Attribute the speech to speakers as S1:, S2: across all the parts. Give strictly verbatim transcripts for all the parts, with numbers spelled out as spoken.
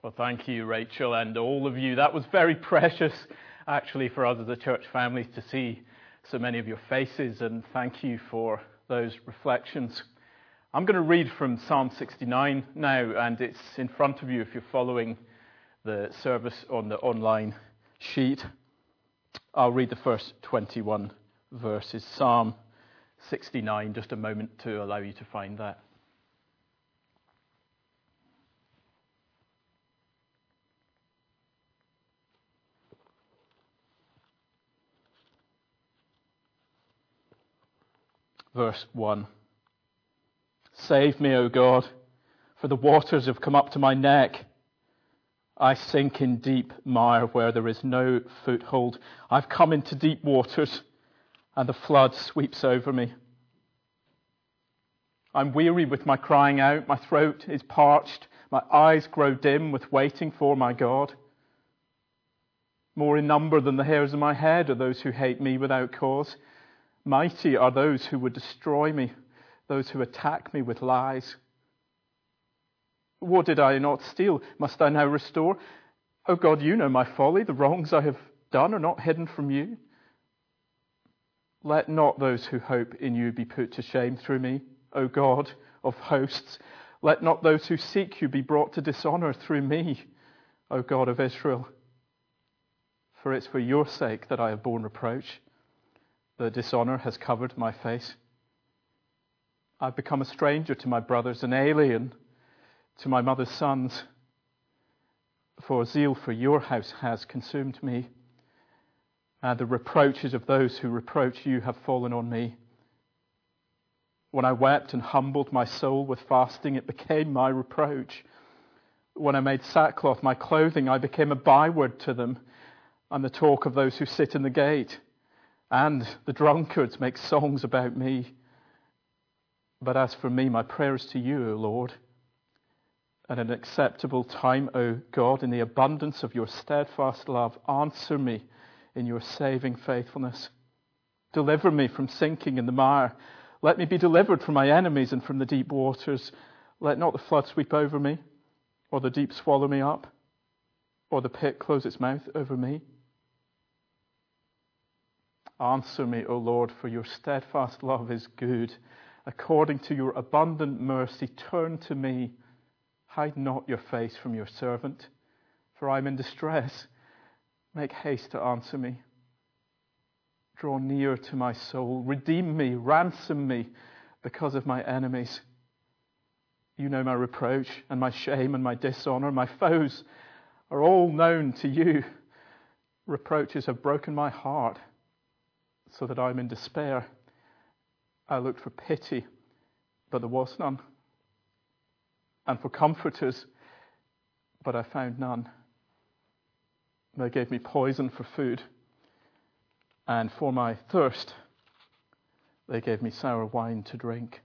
S1: Well, thank you, Rachel, and all of you. That was very precious, actually, for us as a church family to see so many of your faces, and thank you for those reflections. I'm going to read from Psalm sixty-nine now, and it's in front of you if you're following the service on the online sheet. I'll read the first twenty-one verses. Psalm sixty-nine, just a moment to allow you to find that. Verse one. Save me, O God, for the waters have come up to my neck. I sink in deep mire where there is no foothold. I've come into deep waters, and the flood sweeps over me. I'm weary with my crying out. My throat is parched. My eyes grow dim with waiting for my God. More in number than the hairs of my head are those who hate me without cause. Mighty are those who would destroy me, those who attack me with lies. What did I not steal? Must I now restore? Oh God, you know my folly. The wrongs I have done are not hidden from you. Let not those who hope in you be put to shame through me, O God of hosts. Let not those who seek you be brought to dishonor through me, O God of Israel. For it's for your sake that I have borne reproach. The dishonor has covered my face. I've become a stranger to my brothers, an alien to my mother's sons. For zeal for your house has consumed me, and the reproaches of those who reproach you have fallen on me. When I wept and humbled my soul with fasting, it became my reproach. When I made sackcloth my clothing, I became a byword to them, and the talk of those who sit in the gate. And the drunkards make songs about me. But as for me, my prayer is to you, O Lord. At an acceptable time, O God, in the abundance of your steadfast love, answer me in your saving faithfulness. Deliver me from sinking in the mire. Let me be delivered from my enemies and from the deep waters. Let not the flood sweep over me, or the deep swallow me up, or the pit close its mouth over me. Answer me, O Lord, for your steadfast love is good. According to your abundant mercy, turn to me. Hide not your face from your servant, for I am in distress. Make haste to answer me. Draw near to my soul. Redeem me, ransom me because of my enemies. You know my reproach and my shame and my dishonor. My foes are all known to you. Reproaches have broken my heart, so that I'm in despair. I looked for pity, but there was none. And for comforters, but I found none. They gave me poison for food, and for my thirst, they gave me sour wine to drink.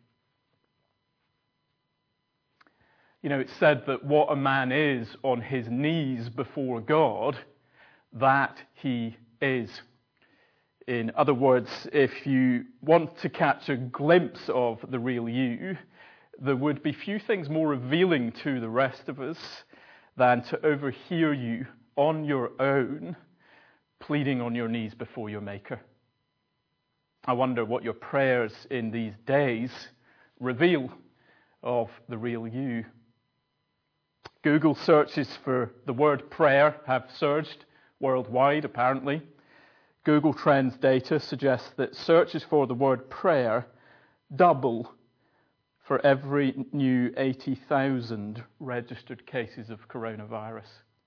S1: You know, it's said that what a man is on his knees before God, that he is. In other words, if you want to catch a glimpse of the real you, there would be few things more revealing to the rest of us than to overhear you on your own, pleading on your knees before your Maker. I wonder what your prayers in these days reveal of the real you. Google searches for the word prayer have surged worldwide, apparently. Google Trends data suggests that searches for the word prayer double for every new eighty thousand registered cases of coronavirus.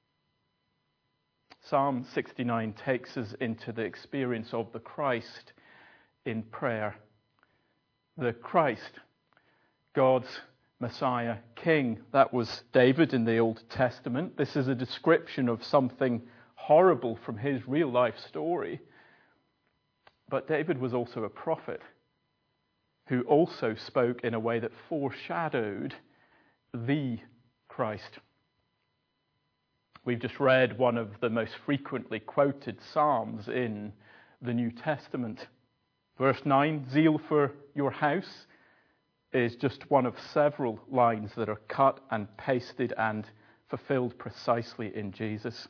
S1: Psalm sixty-nine takes us into the experience of the Christ in prayer. The Christ, God's Messiah, King. That was David in the Old Testament. This is a description of something horrible from his real life story. But David was also a prophet who also spoke in a way that foreshadowed the Christ. We've just read one of the most frequently quoted Psalms in the New Testament. Verse nine, zeal for your house is just one of several lines that are cut and pasted and fulfilled precisely in Jesus.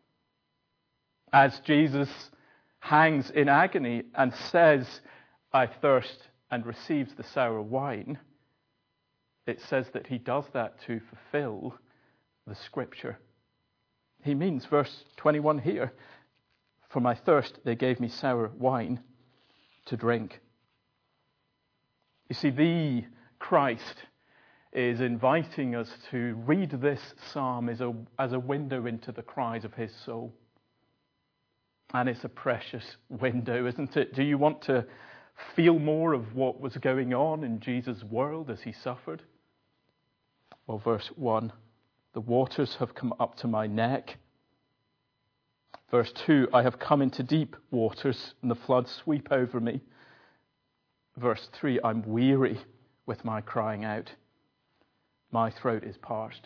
S1: As Jesus hangs in agony and says, "I thirst," and receives the sour wine, it says that he does that to fulfill the Scripture. He means, verse twenty-one here, "For my thirst they gave me sour wine to drink." You see, the Christ is inviting us to read this psalm as a, as a window into the cries of his soul. And it's a precious window, isn't it? Do you want to feel more of what was going on in Jesus' world as he suffered? Well, verse one, "The waters have come up to my neck." Verse two, "I have come into deep waters, and the floods sweep over me." Verse three, "I'm weary with my crying out. My throat is parched."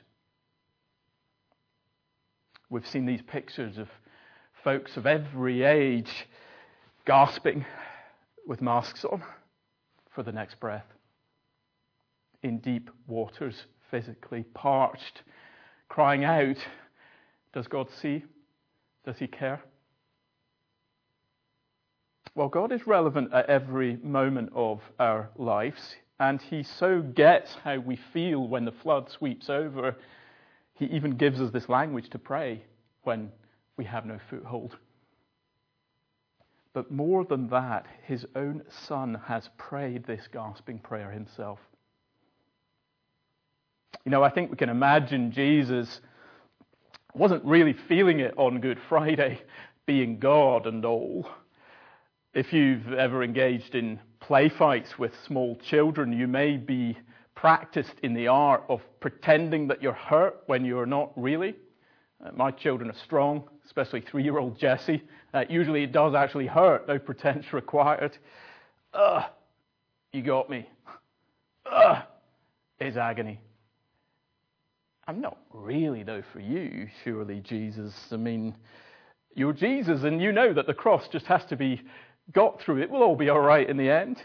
S1: We've seen these pictures of folks of every age gasping with masks on for the next breath. In deep waters, physically parched, crying out. Does God see? Does he care? Well, God is relevant at every moment of our lives, and he so gets how we feel when the flood sweeps over. He even gives us this language to pray when we have no foothold. But more than that, his own Son has prayed this gasping prayer himself. You know, I think we can imagine Jesus wasn't really feeling it on Good Friday, being God and all. If you've ever engaged in play fights with small children, you may be practiced in the art of pretending that you're hurt when you're not really. Uh, my children are strong, especially three-year-old Jessie. Uh, usually it does actually hurt, no pretense required. Ugh, you got me. Ugh, is agony. I'm not really, though, for you, surely, Jesus. I mean, you're Jesus, and you know that the cross just has to be got through. It will all be all right in the end.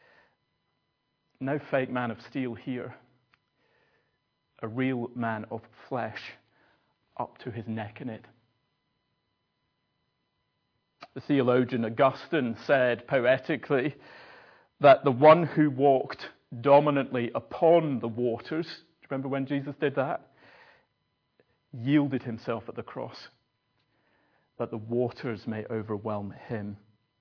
S1: No fake man of steel here. A real man of flesh, up to his neck in it. The theologian Augustine said poetically that the one who walked dominantly upon the waters, do you remember when Jesus did that? Yielded himself at the cross, that the waters may overwhelm him.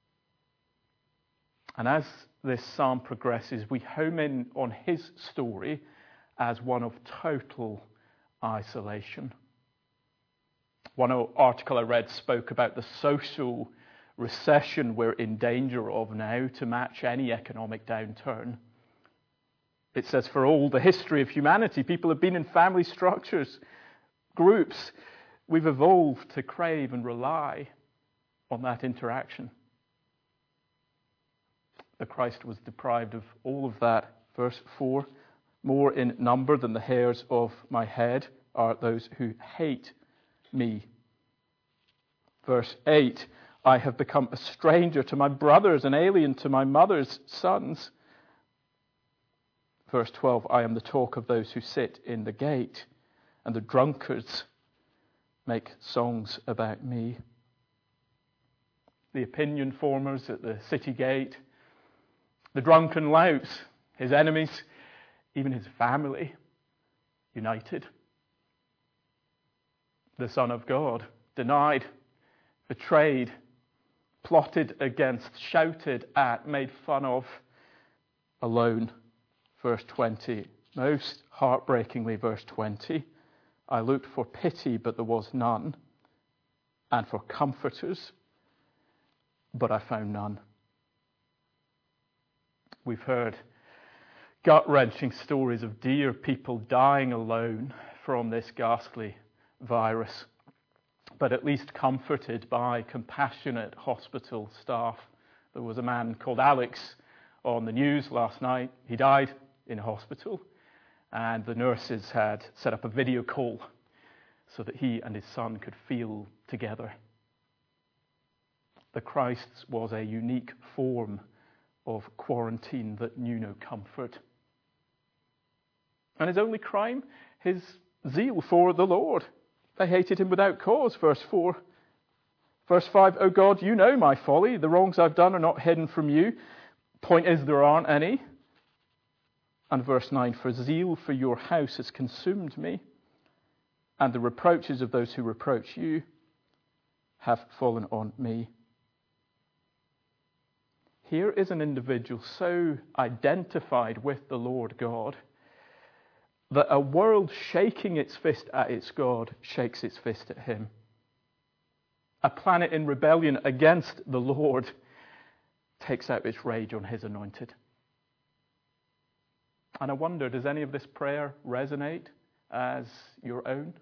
S1: And as this psalm progresses, we home in on his story as one of total isolation. One article I read spoke about the social recession we're in danger of now to match any economic downturn. It says, for all the history of humanity, people have been in family structures, groups. We've evolved to crave and rely on that interaction. The Christ was deprived of all of that. Verse four, more in number than the hairs of my head are those who hate me. Verse eight, I have become a stranger to my brothers, an alien to my mother's sons. Verse twelve, I am the talk of those who sit in the gate, and the drunkards make songs about me. The opinion formers at the city gate, the drunken louts, his enemies, even his family, united. The Son of God, denied, betrayed, plotted against, shouted at, made fun of, alone. Verse twenty, most heartbreakingly, verse twenty, I looked for pity, but there was none, and for comforters, but I found none. We've heard gut-wrenching stories of dear people dying alone from this ghastly virus, but at least comforted by compassionate hospital staff. There was a man called Alex on the news last night. He died in hospital, and the nurses had set up a video call so that he and his son could feel together. The Christ's was a unique form of quarantine that knew no comfort. And his only crime, his zeal for the Lord. They hated him without cause, verse four. Verse five, O God, you know my folly. The wrongs I've done are not hidden from you. Point is, there aren't any. And verse nine, for zeal for your house has consumed me, and the reproaches of those who reproach you have fallen on me. Here is an individual so identified with the Lord God that a world shaking its fist at its God shakes its fist at him. A planet in rebellion against the Lord takes out its rage on his anointed. And I wonder, does any of this prayer resonate as your own?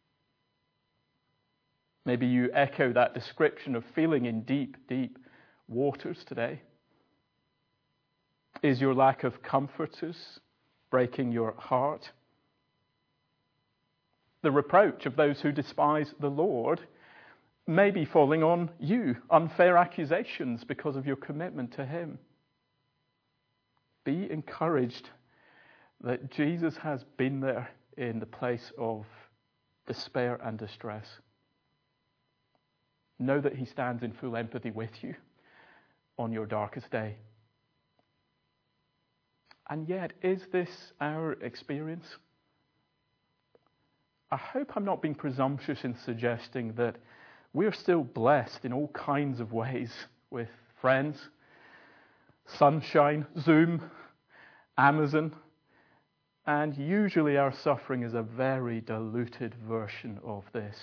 S1: Maybe you echo that description of feeling in deep, deep waters today. Is your lack of comforters breaking your heart? The reproach of those who despise the Lord may be falling on you, unfair accusations because of your commitment to him. Be encouraged that Jesus has been there in the place of despair and distress. Know that he stands in full empathy with you on your darkest day. And yet, is this our experience? I hope I'm not being presumptuous in suggesting that we're still blessed in all kinds of ways with friends, sunshine, Zoom, Amazon, and usually our suffering is a very diluted version of this.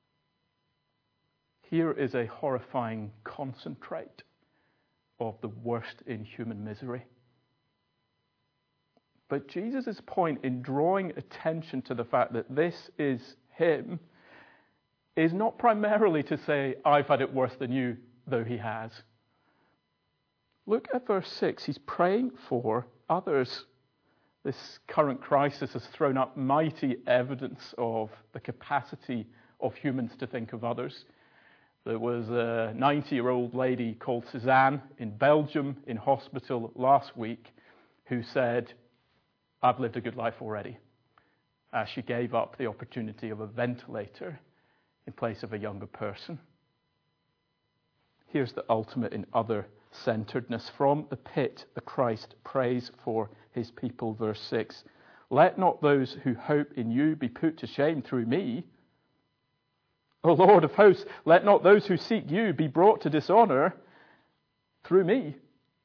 S1: Here is a horrifying concentrate of the worst in human misery. But Jesus' point in drawing attention to the fact that this is him is not primarily to say, I've had it worse than you, though he has. Look at verse six. He's praying for others. This current crisis has thrown up mighty evidence of the capacity of humans to think of others. There was a ninety-year-old lady called Suzanne in Belgium in hospital last week who said, I've lived a good life already, as she gave up the opportunity of a ventilator in place of a younger person. Here's the ultimate in other-centeredness. From the pit, the Christ prays for his people, verse six. Let not those who hope in you be put to shame through me. O Lord of hosts, let not those who seek you be brought to dishonor through me.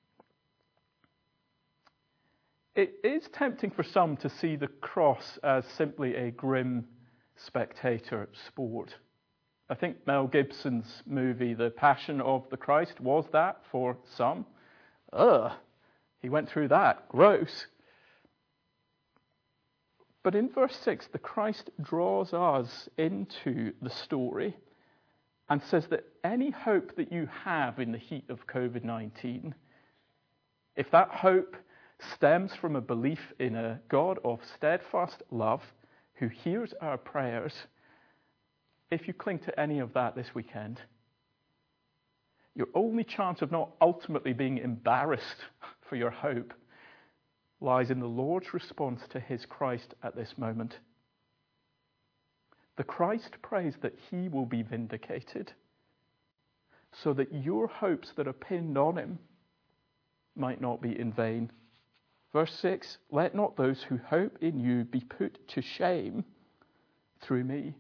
S1: It is tempting for some to see the cross as simply a grim spectator sport. I think Mel Gibson's movie, The Passion of the Christ, was that for some. Ugh, he went through that. Gross. But in verse six, the Christ draws us into the story and says that any hope that you have in the heat of covid nineteen, if that hope stems from a belief in a God of steadfast love who hears our prayers, if you cling to any of that this weekend, your only chance of not ultimately being embarrassed for your hope lies in the Lord's response to his Christ at this moment. The Christ prays that he will be vindicated so that your hopes that are pinned on him might not be in vain. Verse six, let not those who hope in you be put to shame through me.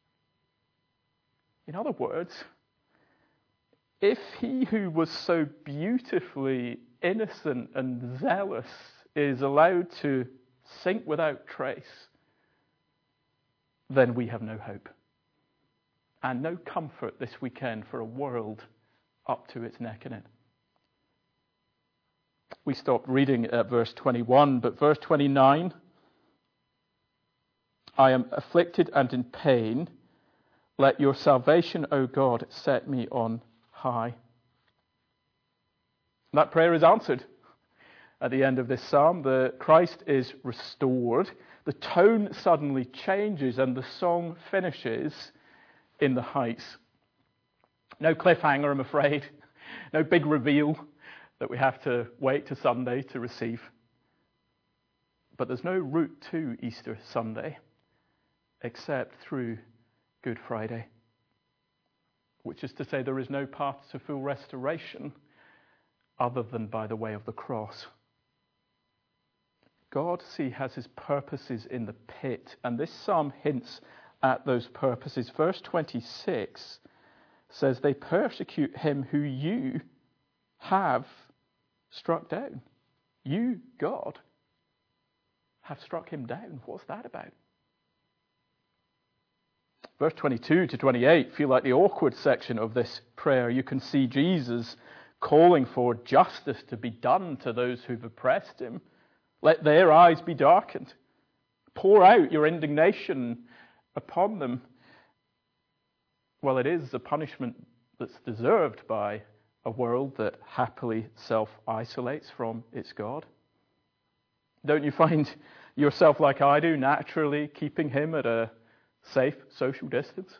S1: In other words, if he who was so beautifully innocent and zealous is allowed to sink without trace, then we have no hope and no comfort this weekend for a world up to its neck in it. We stopped reading at verse twenty-one, but verse twenty-nine, I am afflicted and in pain. Let your salvation, O God, set me on high. That prayer is answered. At the end of this psalm, the Christ is restored. The tone suddenly changes and the song finishes in the heights. No cliffhanger, I'm afraid. No big reveal that we have to wait to Sunday to receive. But there's no route to Easter Sunday. except through Good Friday, which is to say there is no path to full restoration other than by the way of the cross. God, see, has his purposes in the pit, and this psalm hints at those purposes. Verse twenty-six says, they persecute him who you have struck down. You, God, have struck him down. What's that about? Verse twenty-two to twenty-eight feel like the awkward section of this prayer. You can see Jesus calling for justice to be done to those who've oppressed him. Let their eyes be darkened. Pour out your indignation upon them. Well, it is a punishment that's deserved by a world that happily self-isolates from its God. Don't you find yourself, like I do, naturally keeping him at a safe social distance?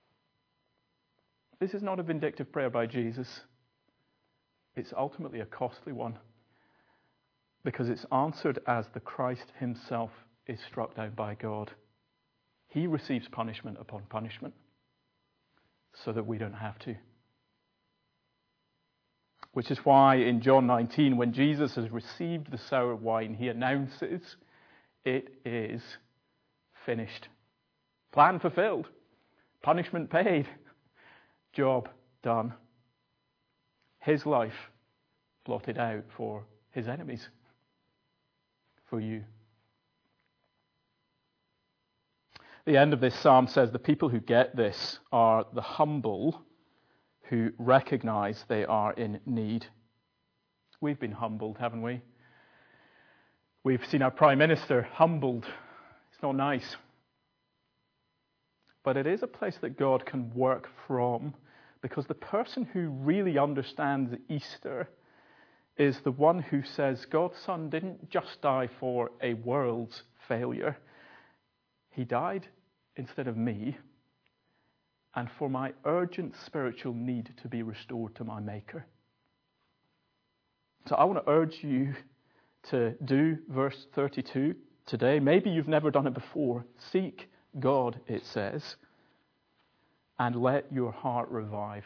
S1: This is not a vindictive prayer by Jesus. It's ultimately a costly one, because it's answered as the Christ himself is struck down by God. He receives punishment upon punishment so that we don't have to. Which is why in John nineteen, when Jesus has received the sour wine, he announces, it is finished. Plan fulfilled. Punishment paid. Job done. His life blotted out for his enemies. For you. The end of this psalm says the people who get this are the humble who recognize they are in need. We've been humbled, haven't we? We've seen our Prime Minister humbled. It's not nice. But it is a place that God can work from, because the person who really understands Easter is the one who says God's Son didn't just die for a world's failure. He died instead of me, and for my urgent spiritual need to be restored to my Maker. So I want to urge you to do verse thirty-two today. Maybe you've never done it before. Seek God, it says, and let your heart revive.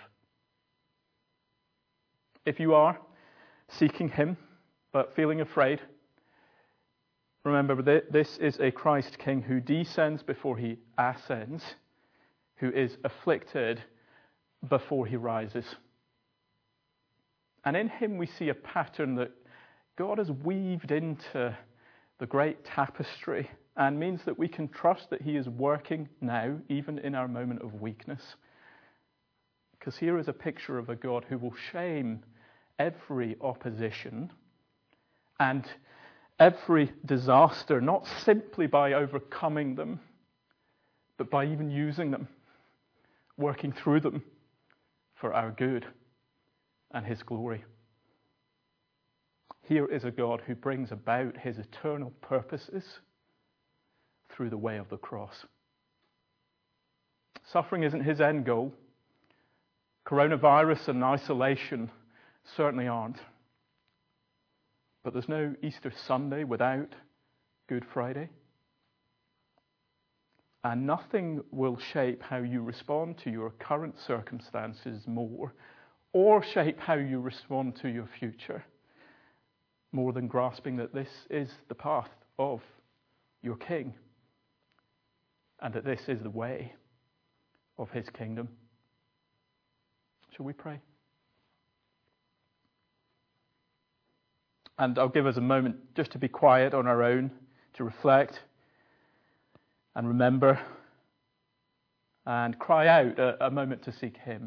S1: If you are seeking him, but feeling afraid, remember that this is a Christ King who descends before he ascends, who is afflicted before he rises. And in him we see a pattern that God has weaved into the great tapestry, and means that we can trust that he is working now, even in our moment of weakness. Because here is a picture of a God who will shame every opposition and every disaster, not simply by overcoming them, but by even using them, working through them for our good and his glory. Here is a God who brings about his eternal purposes through the way of the cross. Suffering isn't his end goal. Coronavirus and isolation certainly aren't. But there's no Easter Sunday without Good Friday. And nothing will shape how you respond to your current circumstances more, or shape how you respond to your future, more than grasping that this is the path of your King, and that this is the way of his kingdom. Shall we pray? And I'll give us a moment just to be quiet on our own, to reflect and remember and cry out a, a moment to seek him.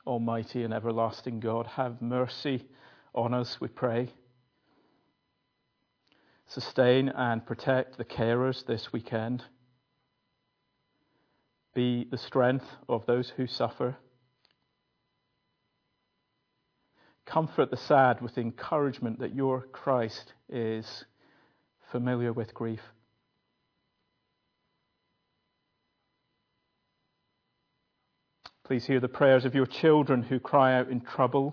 S1: Almighty and everlasting God, have mercy on us, we pray. Sustain and protect the carers this weekend. Be the strength of those who suffer. Comfort the sad with encouragement that your Christ is familiar with grief. Please hear the prayers of your children who cry out in trouble.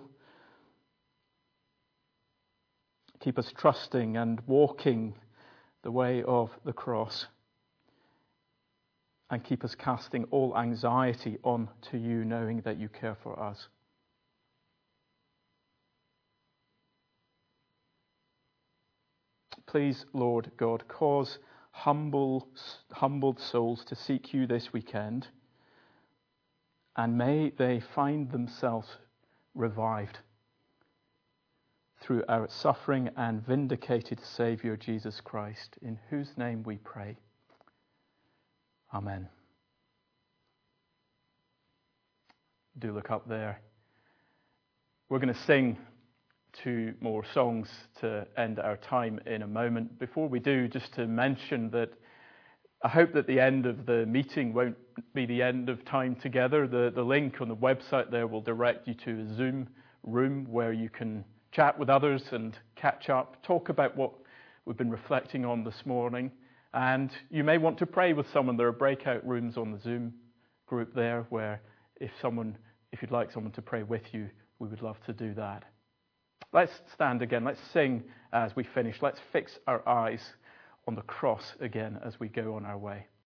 S1: Keep us trusting and walking the way of the cross. And keep us casting all anxiety on to you, knowing that you care for us. Please, Lord God, cause humble, humbled souls to seek you this weekend, and may they find themselves revived through our suffering and vindicated Saviour, Jesus Christ, in whose name we pray. Amen. Do look up there. We're going to sing two more songs to end our time in a moment. Before we do, just to mention that I hope that the end of the meeting won't be the end of time together. The, the link on the website there will direct you to a Zoom room where you can chat with others and catch up, talk about what we've been reflecting on this morning. And you may want to pray with someone. There are breakout rooms on the Zoom group there where if someone, if you'd like someone to pray with you, we would love to do that. Let's stand again. Let's sing as we finish. Let's fix our eyes on the cross again as we go on our way.